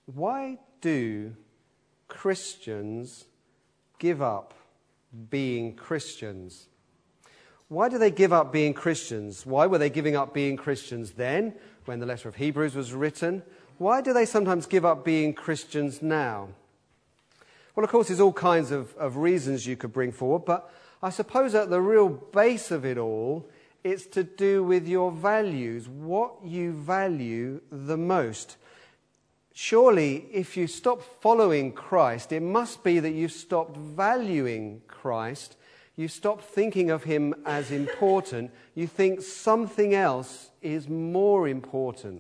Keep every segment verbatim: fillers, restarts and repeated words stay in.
Why do Christians give up being Christians? Why do they give up being Christians? Why were they giving up being Christians then, when the letter of Hebrews was written? Why do they sometimes give up being Christians now? Well, of course, there's all kinds of, of reasons you could bring forward, but I suppose at the real base of it all, it's to do with your values, what you value the most. Surely, if you stop following Christ, it must be that you've stopped valuing Christ. You stop thinking of him as important. You think something else is more important.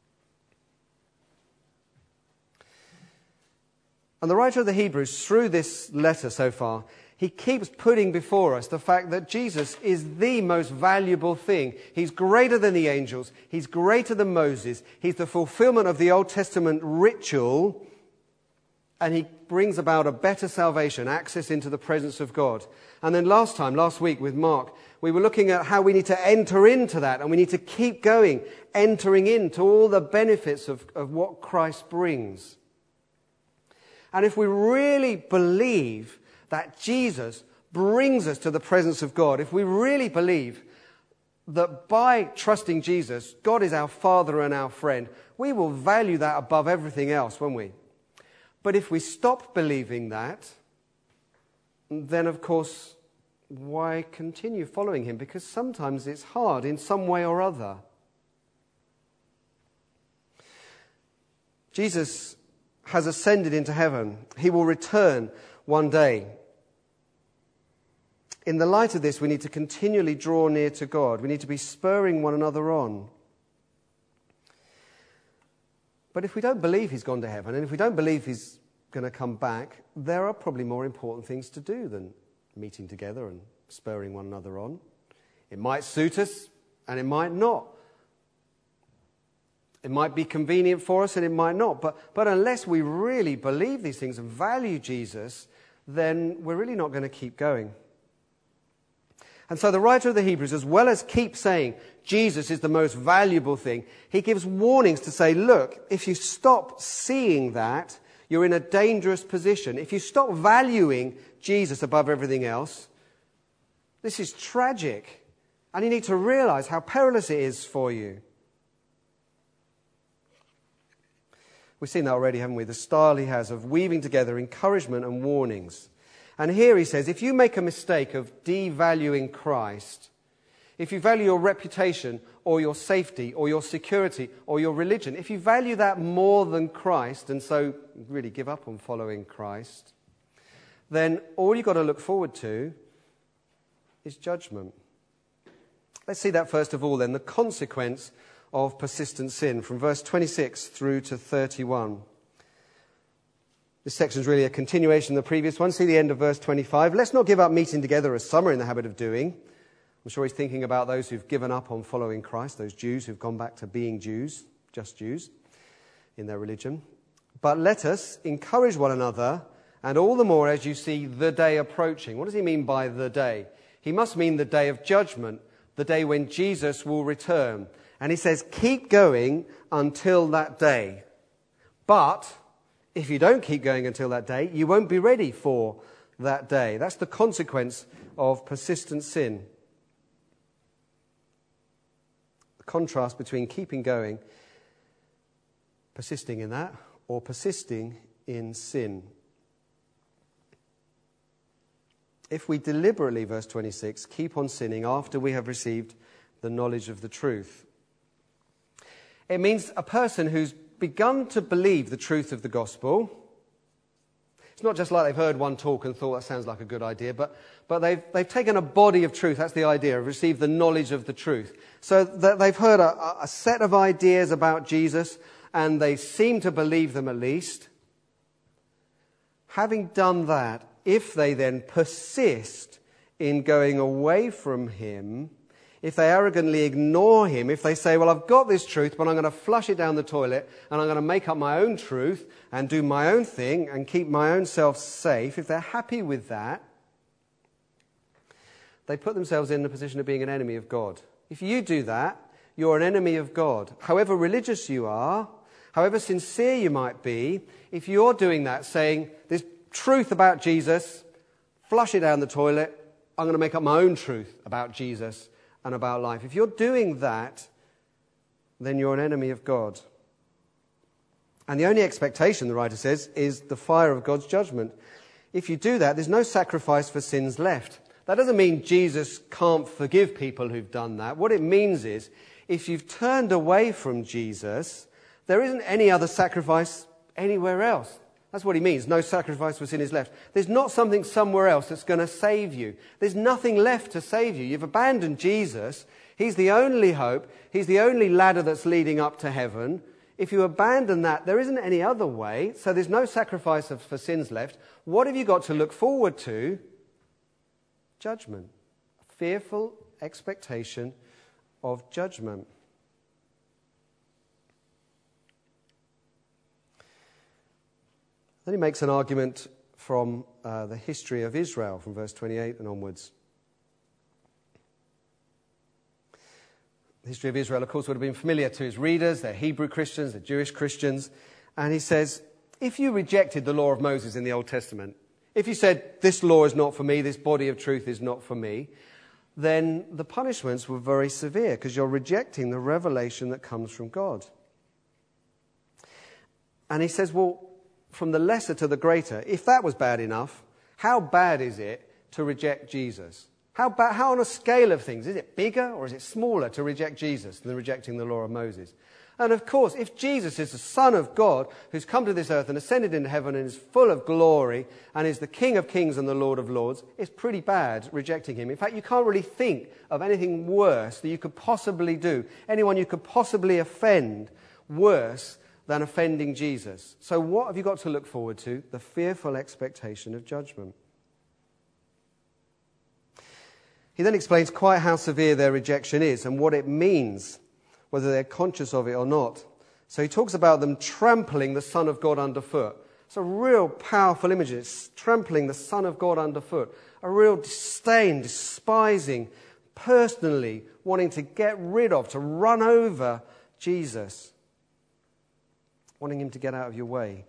And the writer of the Hebrews, through this letter so far, he keeps putting before us the fact that Jesus is the most valuable thing. He's greater than the angels. He's greater than Moses. He's the fulfillment of the Old Testament ritual. And he brings about a better salvation, access into the presence of God. And then last time, last week with Mark, we were looking at how we need to enter into that. And we need to keep going, entering into all the benefits of, of what Christ brings. And if we really believe that Jesus brings us to the presence of God, if we really believe that by trusting Jesus, God is our Father and our friend, we will value that above everything else, won't we? But if we stop believing that, then of course, why continue following him? Because sometimes it's hard in some way or other. Jesus has ascended into heaven. He will return one day. In the light of this, we need to continually draw near to God. We need to be spurring one another on. But if we don't believe he's gone to heaven, and if we don't believe he's going to come back, there are probably more important things to do than meeting together and spurring one another on. It might suit us, and it might not. It might be convenient for us, and it might not. But, but unless we really believe these things and value Jesus, then we're really not going to keep going. And so the writer of the Hebrews, as well as keep saying Jesus is the most valuable thing, he gives warnings to say, look, if you stop seeing that, you're in a dangerous position. If you stop valuing Jesus above everything else, this is tragic. And you need to realize how perilous it is for you. We've seen that already, haven't we? The style he has of weaving together encouragement and warnings. And here he says, if you make a mistake of devaluing Christ, if you value your reputation or your safety or your security or your religion, if you value that more than Christ and so really give up on following Christ, then all you've got to look forward to is judgment. Let's see that first of all then, the consequence of persistent sin from verse twenty-six through to thirty-one. This section is really a continuation of the previous one. See the end of verse twenty-five. Let's not give up meeting together as some are in the habit of doing. I'm sure he's thinking about those who've given up on following Christ, those Jews who've gone back to being Jews, just Jews, in their religion. But let us encourage one another, and all the more as you see the day approaching. What does he mean by the day? He must mean the day of judgment, the day when Jesus will return. And he says, keep going until that day. But if you don't keep going until that day, you won't be ready for that day. That's the consequence of persistent sin. The contrast between keeping going, persisting in that, or persisting in sin. If we deliberately, verse twenty-six, keep on sinning after we have received the knowledge of the truth, it means a person who's begun to believe the truth of the gospel. It's not just like they've heard one talk and thought that sounds like a good idea, but, but they've, they've taken a body of truth, that's the idea, received the knowledge of the truth. So that they've heard a, a set of ideas about Jesus, and they seem to believe them at least. Having done that, if they then persist in going away from him, if they arrogantly ignore him, if they say, well, I've got this truth, but I'm going to flush it down the toilet, and I'm going to make up my own truth and do my own thing and keep my own self safe, if they're happy with that, they put themselves in the position of being an enemy of God. If you do that, you're an enemy of God. However religious you are, however sincere you might be, if you're doing that, saying, this truth about Jesus, flush it down the toilet, I'm going to make up my own truth about Jesus and about life. If you're doing that, then you're an enemy of God. And the only expectation, the writer says, is the fire of God's judgment. If you do that, there's no sacrifice for sins left. That doesn't mean Jesus can't forgive people who've done that. What it means is, if you've turned away from Jesus, there isn't any other sacrifice anywhere else. That's what he means. No sacrifice for sin is left. There's not something somewhere else that's going to save you. There's nothing left to save you. You've abandoned Jesus. He's the only hope. He's the only ladder that's leading up to heaven. If you abandon that, there isn't any other way. So there's no sacrifice for sins left. What have you got to look forward to? Judgment. A fearful expectation of judgment. Then he makes an argument from uh, the history of Israel, from verse twenty-eight and onwards. The history of Israel, of course, would have been familiar to his readers. They're Hebrew Christians, they're Jewish Christians. And he says, if you rejected the law of Moses in the Old Testament, if you said, this law is not for me, this body of truth is not for me, then the punishments were very severe because you're rejecting the revelation that comes from God. And he says, well, from the lesser to the greater, if that was bad enough, how bad is it to reject Jesus? How, ba- how on a scale of things, is it bigger or is it smaller to reject Jesus than rejecting the law of Moses? And of course, if Jesus is the Son of God who's come to this earth and ascended into heaven and is full of glory and is the King of kings and the Lord of lords, it's pretty bad rejecting him. In fact, you can't really think of anything worse that you could possibly do, anyone you could possibly offend worse than offending Jesus. So what have you got to look forward to? The fearful expectation of judgment. He then explains quite how severe their rejection is and what it means, whether they're conscious of it or not. So he talks about them trampling the Son of God underfoot. It's a real powerful image. It's trampling the Son of God underfoot. A real disdain, despising, personally wanting to get rid of, to run over Jesus. Wanting him to get out of your way.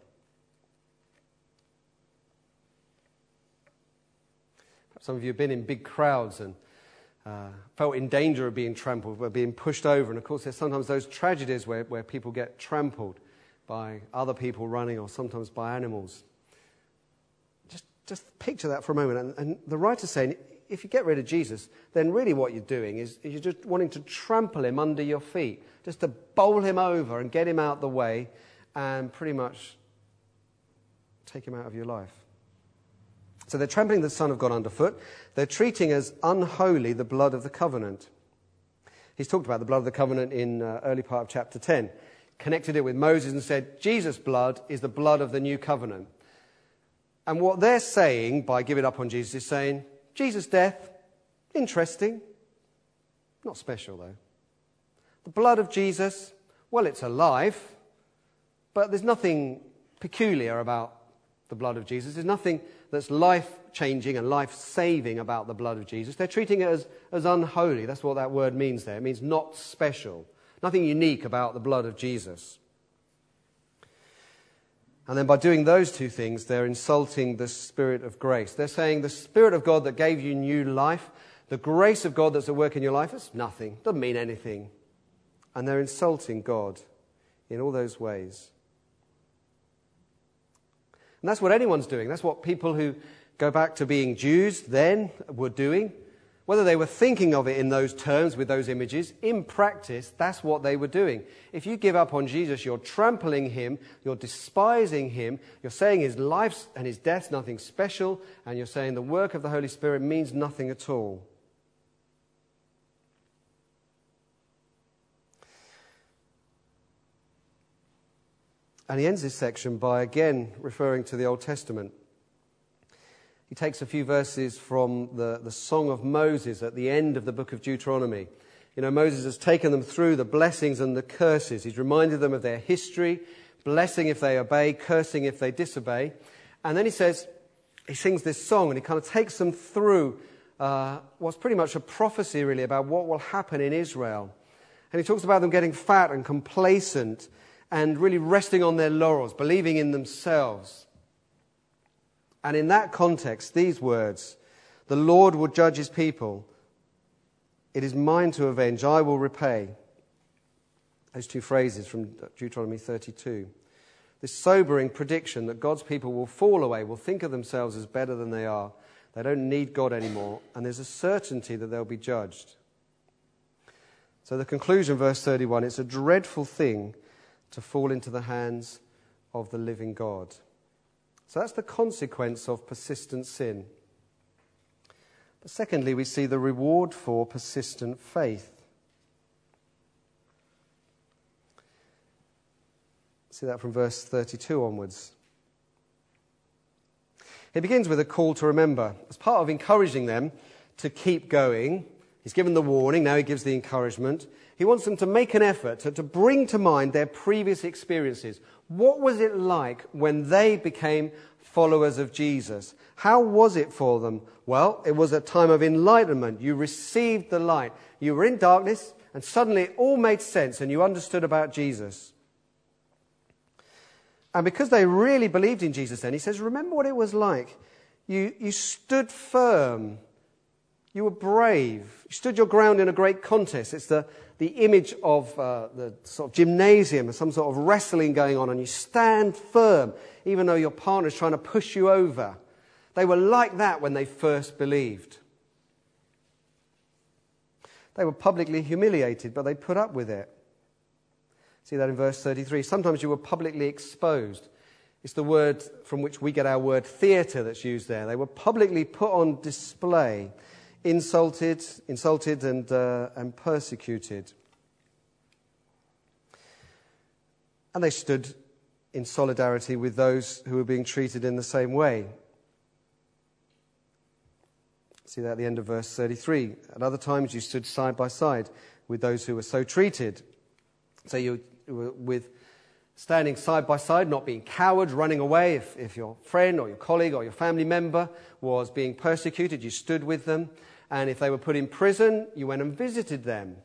Perhaps some of you have been in big crowds and uh, felt in danger of being trampled, of being pushed over. And of course there's sometimes those tragedies where, where people get trampled by other people running or sometimes by animals. Just, just picture that for a moment. And, and the writer's saying, if you get rid of Jesus, then really what you're doing is, is you're just wanting to trample him under your feet, just to bowl him over and get him out the way and pretty much take him out of your life. So they're trampling the Son of God underfoot. They're treating as unholy the blood of the covenant. He's talked about the blood of the covenant in uh, early part of chapter ten. Connected it with Moses and said, Jesus' blood is the blood of the new covenant. And what they're saying by giving up on Jesus is saying, Jesus' death, interesting. Not special though. The blood of Jesus, well, it's alive. But there's nothing peculiar about the blood of Jesus. There's nothing that's life-changing and life-saving about the blood of Jesus. They're treating it as, as unholy. That's what that word means there. It means not special. Nothing unique about the blood of Jesus. And then by doing those two things, they're insulting the Spirit of grace. They're saying the Spirit of God that gave you new life, the grace of God that's at work in your life, it's nothing. Doesn't mean anything. And they're insulting God in all those ways. And that's what anyone's doing. That's what people who go back to being Jews then were doing. Whether they were thinking of it in those terms with those images, in practice, that's what they were doing. If you give up on Jesus, you're trampling him, you're despising him, you're saying his life and his death's nothing special, and you're saying the work of the Holy Spirit means nothing at all. And he ends this section by again referring to the Old Testament. He takes a few verses from the, the Song of Moses at the end of the book of Deuteronomy. You know, Moses has taken them through the blessings and the curses. He's reminded them of their history, blessing if they obey, cursing if they disobey. And then he says, he sings this song and he kind of takes them through uh, what's pretty much a prophecy really about what will happen in Israel. And he talks about them getting fat and complacent and really resting on their laurels, believing in themselves. And in that context, these words, the Lord will judge his people. It is mine to avenge, I will repay. Those two phrases from Deuteronomy thirty-two. This sobering prediction that God's people will fall away, will think of themselves as better than they are. They don't need God anymore, and there's a certainty that they'll be judged. So the conclusion, verse thirty-one, it's a dreadful thing to fall into the hands of the living God. So that's the consequence of persistent sin. But secondly, we see the reward for persistent faith. See that from verse thirty-two onwards. He begins with a call to remember. As part of encouraging them to keep going, he's given the warning, now he gives the encouragement. He wants them to make an effort to, to bring to mind their previous experiences. What was it like when they became followers of Jesus? How was it for them? Well, it was a time of enlightenment. You received the light. You were in darkness, and suddenly it all made sense, and you understood about Jesus. And because they really believed in Jesus then, he says, remember what it was like. You, you stood firm. You were brave. You stood your ground in a great contest. It's the, the image of uh, the sort of gymnasium, or some sort of wrestling going on, and you stand firm, even though your partner's trying to push you over. They were like that when they first believed. They were publicly humiliated, but they put up with it. See that in verse thirty-three. Sometimes you were publicly exposed. It's the word from which we get our word theatre that's used there. They were publicly put on display, insulted, insulted and, uh, and persecuted. And they stood in solidarity with those who were being treated in the same way. See that at the end of verse thirty-three. At other times you stood side by side with those who were so treated. So you were with standing side by side, not being cowards, running away. If, if your friend or your colleague or your family member was being persecuted, you stood with them. And if they were put in prison, you went and visited them.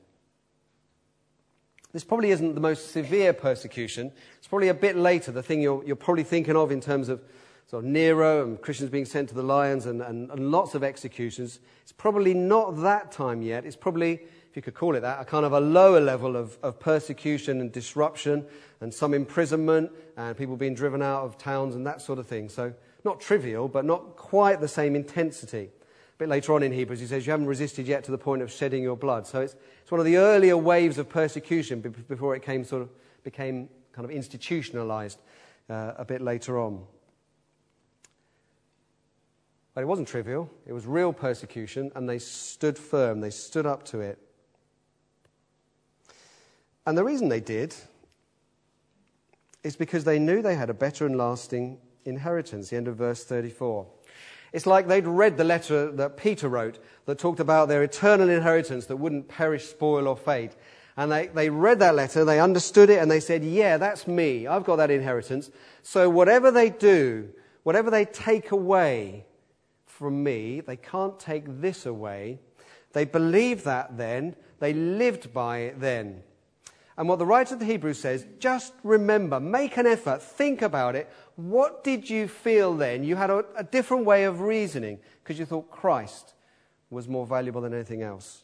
This probably isn't the most severe persecution. It's probably a bit later, the thing you're, you're probably thinking of in terms of sort of Nero and Christians being sent to the lions and, and, and lots of executions. It's probably not that time yet. It's probably, if you could call it that, a kind of a lower level of, of persecution and disruption and some imprisonment and people being driven out of towns and that sort of thing. So not trivial, but not quite the same intensity. A bit later on in Hebrews, he says, you haven't resisted yet to the point of shedding your blood. So it's, it's one of the earlier waves of persecution before it came sort of became kind of institutionalized uh, a bit later on. But it wasn't trivial. It was real persecution, and they stood firm. They stood up to it. And the reason they did is because they knew they had a better and lasting inheritance. The end of verse thirty-four. It's like they'd read the letter that Peter wrote that talked about their eternal inheritance that wouldn't perish, spoil, or fade. And they, they read that letter, they understood it, and they said, yeah, that's me. I've got that inheritance. So whatever they do, whatever they take away from me, they can't take this away. They believed that then. They lived by it then. And what the writer of the Hebrews says, just remember, make an effort, think about it. What did you feel then? You had a, a different way of reasoning because you thought Christ was more valuable than anything else.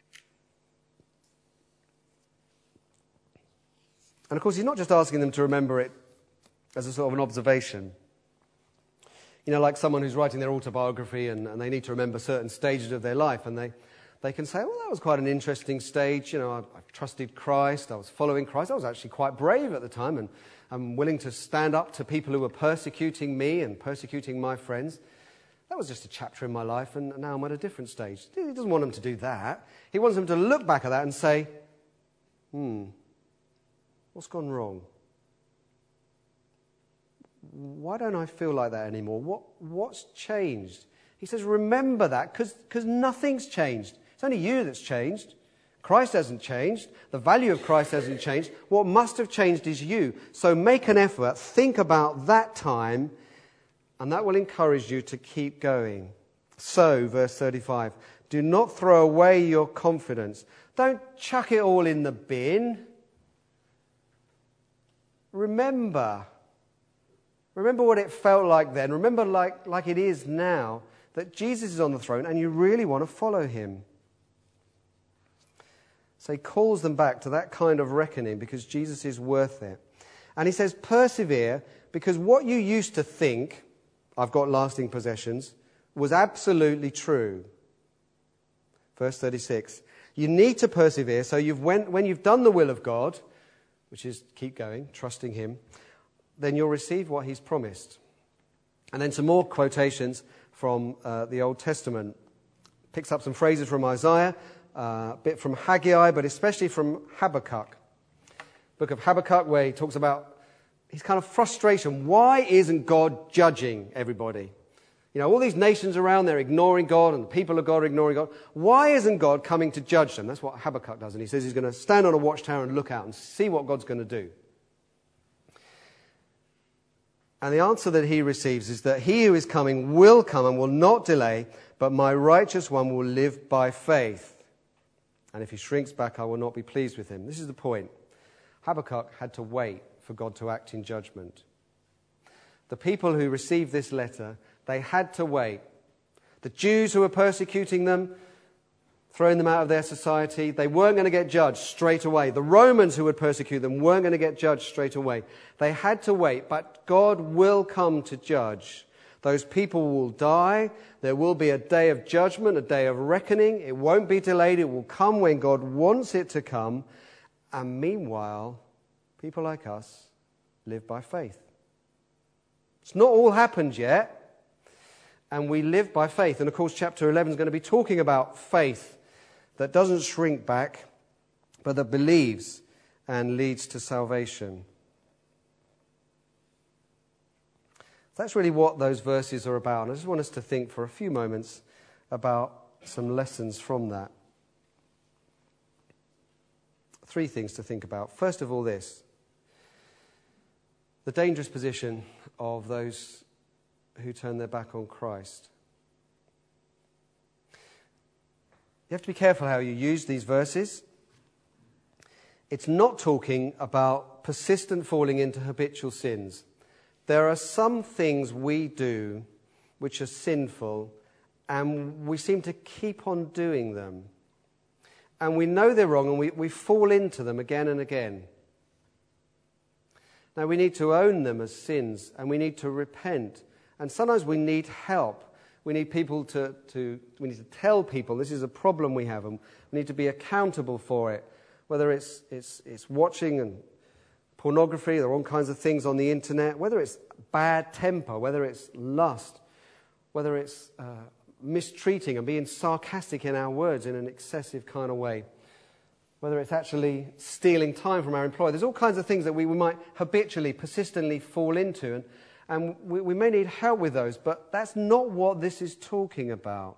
And of course, he's not just asking them to remember it as a sort of an observation. You know, like someone who's writing their autobiography and, and they need to remember certain stages of their life, and they, they can say, well, that was quite an interesting stage. You know, I, I trusted Christ, I was following Christ, I was actually quite brave at the time, and I'm willing to stand up to people who were persecuting me and persecuting my friends. That was just a chapter in my life, and now I'm at a different stage. He doesn't want them to do that. He wants them to look back at that and say, hmm, what's gone wrong? Why don't I feel like that anymore? What, what's changed? He says, remember that, because nothing's changed. It's only you that's changed. Christ hasn't changed. The value of Christ hasn't changed. What must have changed is you. So make an effort, think about that time, and that will encourage you to keep going. So, verse thirty-five, do not throw away your confidence. Don't chuck it all in the bin. remember. Remember what it felt like then. Remember like, like it is now, that Jesus is on the throne and you really want to follow him. So he calls them back to that kind of reckoning because Jesus is worth it. And he says, persevere, because what you used to think, I've got lasting possessions, was absolutely true. Verse thirty-six, you need to persevere, so you've went, when you've done the will of God, which is keep going, trusting him, then you'll receive what he's promised. And then some more quotations from uh, the Old Testament. Picks up some phrases from Isaiah, uh, a bit from Haggai, but especially from Habakkuk. Book of Habakkuk, where he talks about his kind of frustration. Why isn't God judging everybody? You know, all these nations around, they're ignoring God, and the people of God are ignoring God. Why isn't God coming to judge them? That's what Habakkuk does. And he says he's going to stand on a watchtower and look out and see what God's going to do. And the answer that he receives is that he who is coming will come and will not delay, but my righteous one will live by faith. And if he shrinks back, I will not be pleased with him. This is the point. Habakkuk had to wait for God to act in judgment. The people who received this letter, they had to wait. The Jews who were persecuting them, throwing them out of their society, they weren't going to get judged straight away. The Romans who would persecute them weren't going to get judged straight away. They had to wait, but God will come to judge. Those people will die. There will be a day of judgment, a day of reckoning. It won't be delayed. It will come when God wants it to come. And meanwhile, people like us live by faith. It's not all happened yet, and we live by faith. And of course, chapter eleven is going to be talking about faith that doesn't shrink back, but that believes and leads to salvation. That's really what those verses are about. And I just want us to think for a few moments about some lessons from that. Three things to think about. First of all, this. The dangerous position of those who turn their back on Christ. You have to be careful how you use these verses. It's not talking about persistent falling into habitual sins. There are some things we do which are sinful, and we seem to keep on doing them. And we know they're wrong, and we, we fall into them again and again. Now, we need to own them as sins, and we need to repent. And sometimes we need help. We need people to, to, we need to tell people this is a problem we have, and we need to be accountable for it. Whether it's, it's, it's watching and pornography, there are all kinds of things on the internet, whether it's bad temper, whether it's lust, whether it's uh, mistreating and being sarcastic in our words in an excessive kind of way, whether it's actually stealing time from our employer. There's all kinds of things that we, we might habitually, persistently fall into, and, and we, we may need help with those, but that's not what this is talking about.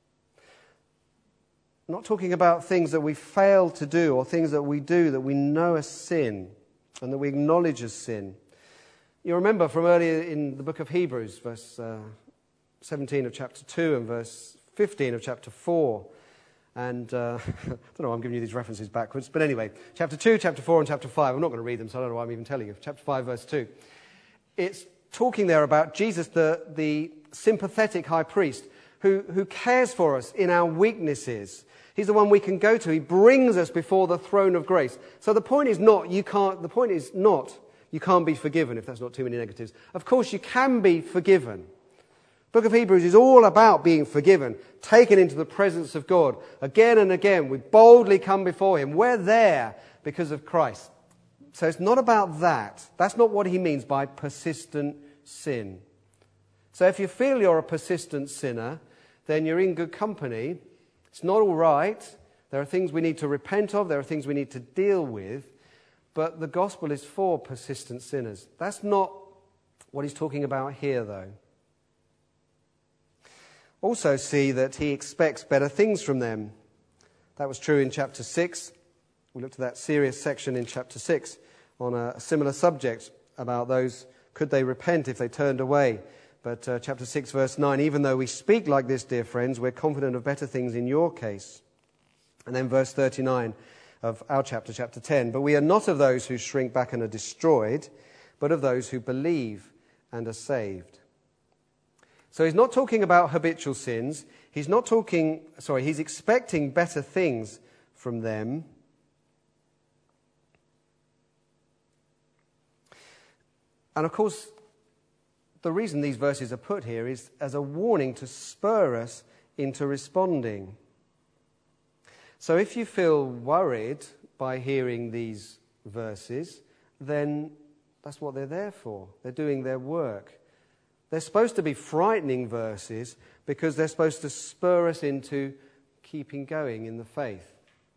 Not talking about things that we fail to do or things that we do that we know are sin and that we acknowledge as sin. You remember from earlier in the book of Hebrews, verse uh, seventeen of chapter two and verse fifteen of chapter four. And uh, I don't know why I'm giving you these references backwards. But anyway, chapter two, chapter four, and chapter five. I'm not going to read them, so I don't know why I'm even telling you. Chapter five, verse two. It's talking there about Jesus, the, the sympathetic high priest, who, who cares for us in our weaknesses. He's the one we can go to. He brings us before the throne of grace. So the point is not, you can't, the point is not, you can't be forgiven, if that's not too many negatives. Of course, you can be forgiven. Book of Hebrews is all about being forgiven, taken into the presence of God. Again and again, we boldly come before him. We're there because of Christ. So it's not about that. That's not what he means by persistent sin. So if you feel you're a persistent sinner, then you're in good company. It's not all right. There are things we need to repent of. There are things we need to deal with. But the gospel is for persistent sinners. That's not what he's talking about here, though. Also see that he expects better things from them. That was true in chapter six. We looked at that serious section in chapter six on a similar subject about those, could they repent if they turned away? But uh, chapter six, verse nine, even though we speak like this, dear friends, we're confident of better things in your case. And then verse thirty-nine of our chapter, chapter ten, but we are not of those who shrink back and are destroyed, but of those who believe and are saved. So he's not talking about habitual sins. He's not talking, sorry, he's expecting better things from them. And of course, the reason these verses are put here is as a warning to spur us into responding. So if you feel worried by hearing these verses, then that's what they're there for. They're doing their work. They're supposed to be frightening verses because they're supposed to spur us into keeping going in the faith.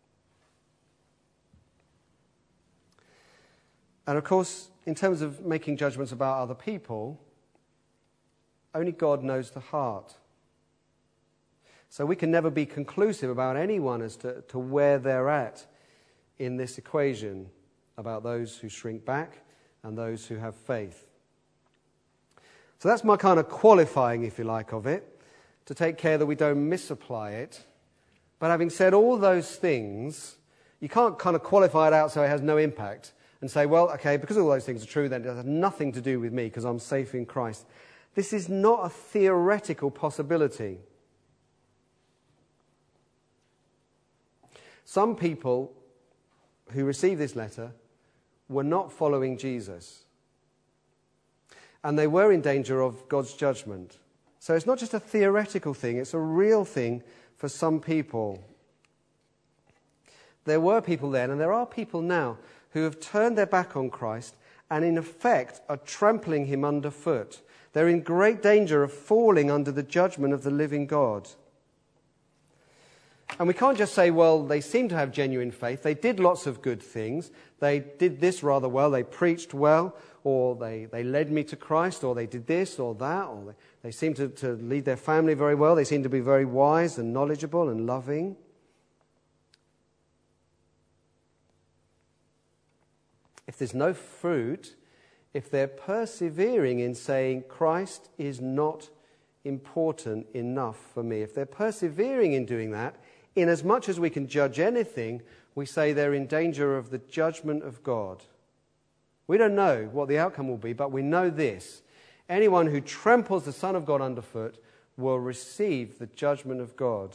And of course, in terms of making judgments about other people, only God knows the heart. So we can never be conclusive about anyone as to, to where they're at in this equation about those who shrink back and those who have faith. So that's my kind of qualifying, if you like, of it, to take care that we don't misapply it. But having said all those things, you can't kind of qualify it out so it has no impact and say, well, okay, because all those things are true, then it has nothing to do with me because I'm safe in Christ. This is not a theoretical possibility. Some people who received this letter were not following Jesus. And they were in danger of God's judgment. So it's not just a theoretical thing, it's a real thing for some people. There were people then, and there are people now, who have turned their back on Christ and in effect are trampling him underfoot. They're in great danger of falling under the judgment of the living God. And we can't just say, well, they seem to have genuine faith. They did lots of good things. They did this rather well. They preached well, or they, they led me to Christ, or they did this or that, or they, they seem to, to lead their family very well. They seem to be very wise and knowledgeable and loving. If there's no fruit, if they're persevering in saying Christ is not important enough for me, if they're persevering in doing that, in as much as we can judge anything, we say they're in danger of the judgment of God. We don't know what the outcome will be, but we know this. Anyone who tramples the Son of God underfoot will receive the judgment of God.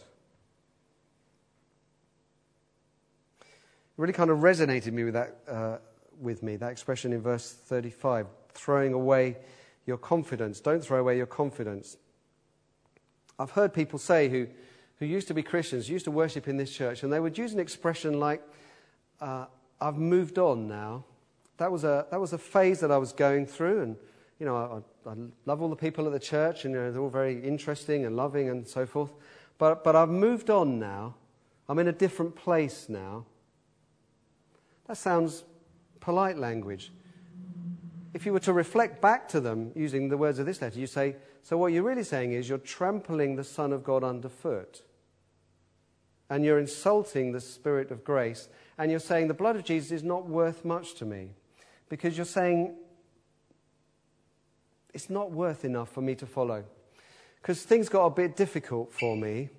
It really kind of resonated me with that, uh, with me, that expression in verse thirty-five, throwing away your confidence. Don't throw away your confidence. I've heard people say who who used to be Christians, used to worship in this church, and they would use an expression like, uh, I've moved on now. That was a that was a phase that I was going through, and you know, I, I love all the people at the church, and you know, they're all very interesting and loving and so forth. But but I've moved on now. I'm in a different place now. That sounds polite language. If you were to reflect back to them using the words of this letter, you say, so what you're really saying is you're trampling the Son of God underfoot. And you're insulting the Spirit of grace. And you're saying the blood of Jesus is not worth much to me. Because you're saying it's not worth enough for me to follow. Because things got a bit difficult for me.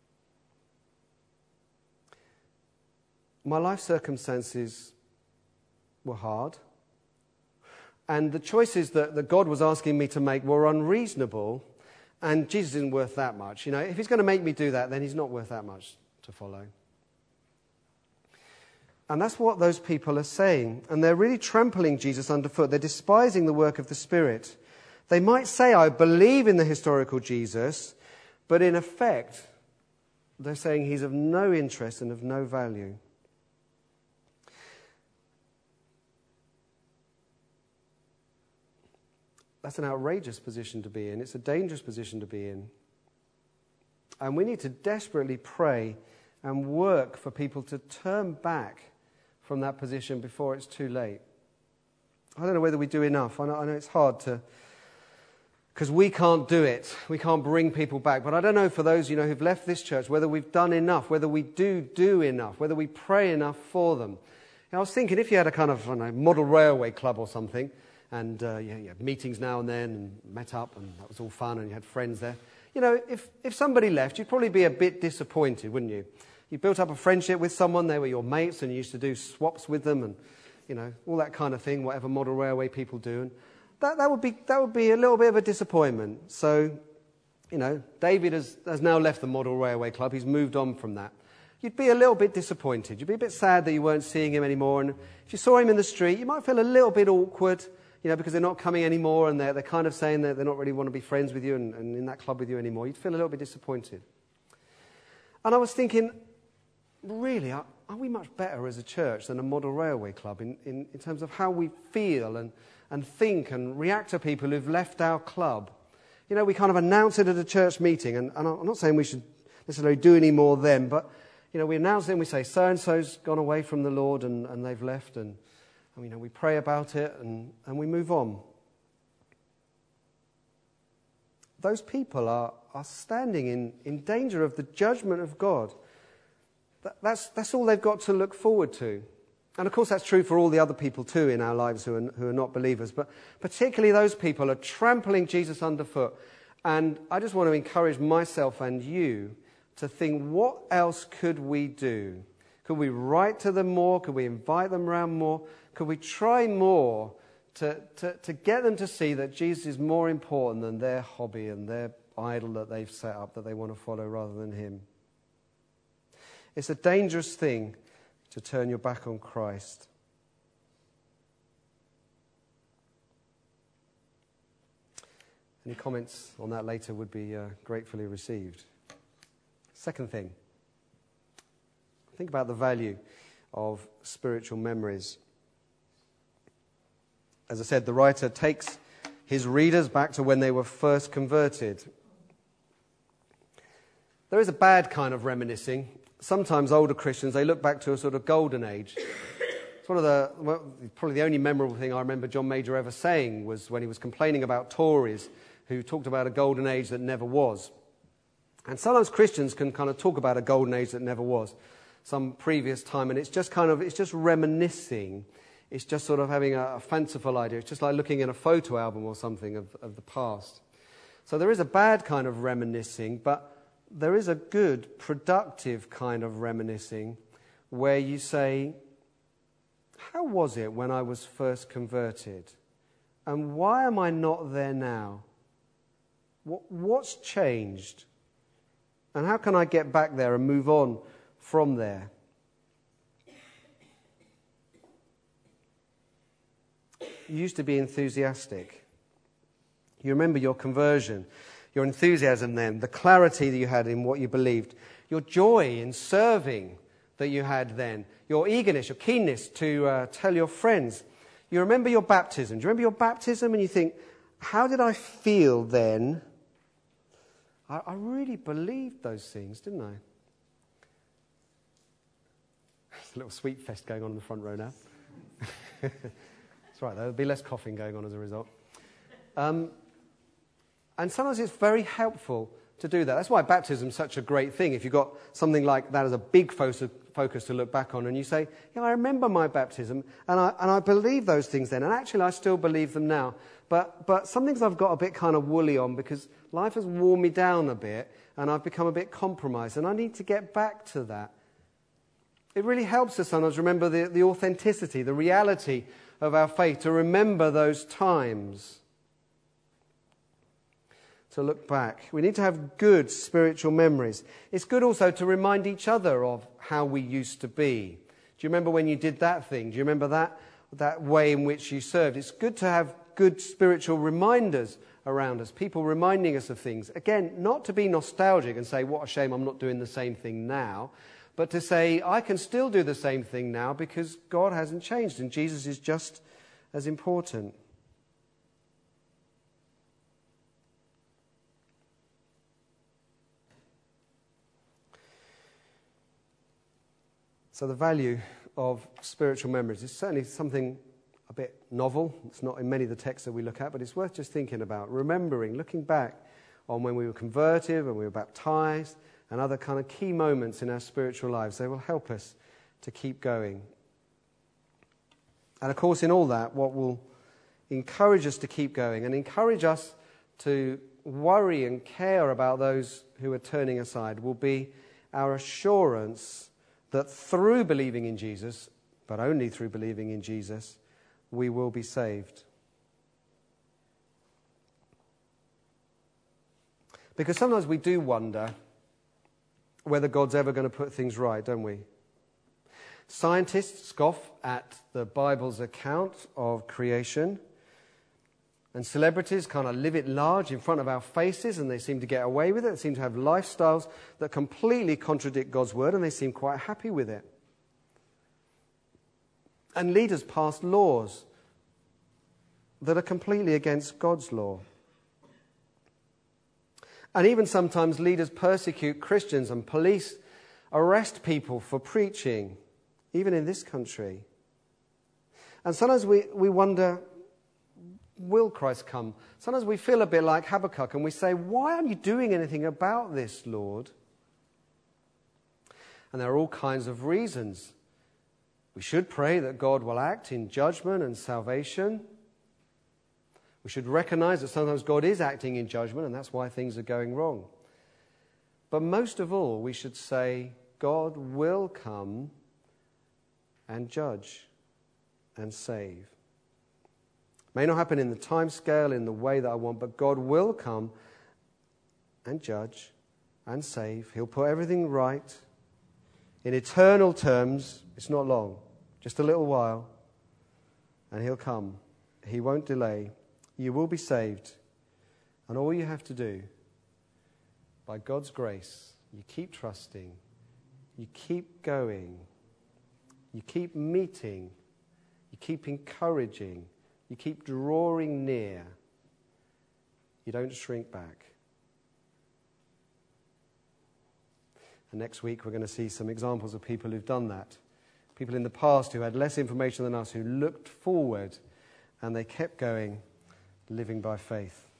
My life circumstances were hard. And the choices that, that God was asking me to make were unreasonable. And Jesus isn't worth that much. You know, if he's going to make me do that, then he's not worth that much to follow. And that's what those people are saying. And they're really trampling Jesus underfoot. They're despising the work of the Spirit. They might say, I believe in the historical Jesus, but in effect, they're saying he's of no interest and of no value. That's an outrageous position to be in. It's a dangerous position to be in. And we need to desperately pray and work for people to turn back from that position before it's too late. I don't know whether we do enough. I know, I know it's hard to, because we can't do it. We can't bring people back. But I don't know for those, you know, who've left this church, whether we've done enough, whether we do do enough, whether we pray enough for them. And I was thinking, if you had a kind of, I don't know, model railway club or something, and uh, you, you had meetings now and then, and met up, and that was all fun, and you had friends there. You know, if, if somebody left, you'd probably be a bit disappointed, wouldn't you? You built up a friendship with someone, they were your mates, and you used to do swaps with them, and, you know, all that kind of thing, whatever model railway people do. And that, that would be that would be a little bit of a disappointment. So, you know, David has, has now left the model railway club. He's moved on from that. You'd be a little bit disappointed. You'd be a bit sad that you weren't seeing him anymore. And if you saw him in the street, you might feel a little bit awkward, you know, because they're not coming anymore and they're, they're kind of saying that they don't really want to be friends with you and, and in that club with you anymore. You'd feel a little bit disappointed. And I was thinking, really, are, are we much better as a church than a model railway club in, in, in terms of how we feel and, and think and react to people who've left our club? You know, we kind of announce it at a church meeting, and, and I'm not saying we should necessarily do any more then, but, you know, we announce it and we say, so-and-so's gone away from the Lord and, and they've left, and, and, you know, we pray about it and, and we move on. Those people are, are standing in, in danger of the judgment of God. That, that's, that's all they've got to look forward to. And of course that's true for all the other people too in our lives who are, who are not believers. But particularly those people are trampling Jesus underfoot. And I just want to encourage myself and you to think, what else could we do? Could we write to them more? Could we invite them around more? Could we try more to, to, to get them to see that Jesus is more important than their hobby and their idol that they've set up that they want to follow rather than him? It's a dangerous thing to turn your back on Christ. Any comments on that later would be uh, gratefully received. Second thing, think about the value of spiritual memories. As I said, the writer takes his readers back to when they were first converted. There is a bad kind of reminiscing. Sometimes older Christians, they look back to a sort of golden age. It's one of the, well, probably the only memorable thing I remember John Major ever saying was when he was complaining about Tories who talked about a golden age that never was. And sometimes Christians can kind of talk about a golden age that never was, some previous time, and it's just kind of, it's just reminiscing. It's just sort of having a, a fanciful idea. It's just like looking at a photo album or something of, of the past. So there is a bad kind of reminiscing, but there is a good, productive kind of reminiscing where you say, how was it when I was first converted? And why am I not there now? What, what's changed? And how can I get back there and move on from there? You used to be enthusiastic. You remember your conversion, your enthusiasm then, the clarity that you had in what you believed, your joy in serving that you had then, your eagerness, your keenness to uh, tell your friends. You remember your baptism. Do you remember your baptism? And you think, how did I feel then? I, I really believed those things, didn't I? There's a little sweet fest going on in the front row now. That's right, there'll be less coughing going on as a result. Um, and sometimes it's very helpful to do that. That's why baptism is such a great thing. If you've got something like that as a big focus to look back on and you say, yeah, I remember my baptism and I, and I believe those things then. And actually I still believe them now. But, but some things I've got a bit kind of woolly on because life has worn me down a bit and I've become a bit compromised. And I need to get back to that. It really helps us sometimes remember the, the authenticity, the reality of our faith, to remember those times. To look back. We need to have good spiritual memories. It's good also to remind each other of how we used to be. Do you remember when you did that thing? Do you remember that, that way in which you served? It's good to have good spiritual reminders around us, people reminding us of things. Again, not to be nostalgic and say, what a shame I'm not doing the same thing now, but to say, I can still do the same thing now because God hasn't changed and Jesus is just as important. So the value of spiritual memories is certainly something a bit novel. It's not in many of the texts that we look at, but it's worth just thinking about, remembering, looking back on when we were converted, when we were baptized, and other kind of key moments in our spiritual lives. They will help us to keep going. And of course, in all that, what will encourage us to keep going and encourage us to worry and care about those who are turning aside will be our assurance that through believing in Jesus, but only through believing in Jesus, we will be saved. Because sometimes we do wonder whether God's ever going to put things right, don't we? Scientists scoff at the Bible's account of creation, and celebrities kind of live it large in front of our faces, and they seem to get away with it. They seem to have lifestyles that completely contradict God's word, and they seem quite happy with it. And leaders pass laws that are completely against God's law. And even sometimes leaders persecute Christians and police arrest people for preaching, even in this country. And sometimes we, we wonder, will Christ come? Sometimes we feel a bit like Habakkuk and we say, why aren't you doing anything about this, Lord? And there are all kinds of reasons. We should pray that God will act in judgment and salvation. We should recognize that sometimes God is acting in judgment, and that's why things are going wrong. But most of all, we should say, God will come and judge and save. May not happen in the time scale, in the way that I want, but God will come and judge and save. He'll put everything right. In eternal terms, it's not long, just a little while, and He'll come. He won't delay. You will be saved. And all you have to do, by God's grace, you keep trusting, you keep going, you keep meeting, you keep encouraging, you keep drawing near. You don't shrink back. And next week we're going to see some examples of people who've done that. People in the past who had less information than us, who looked forward and they kept going, living by faith.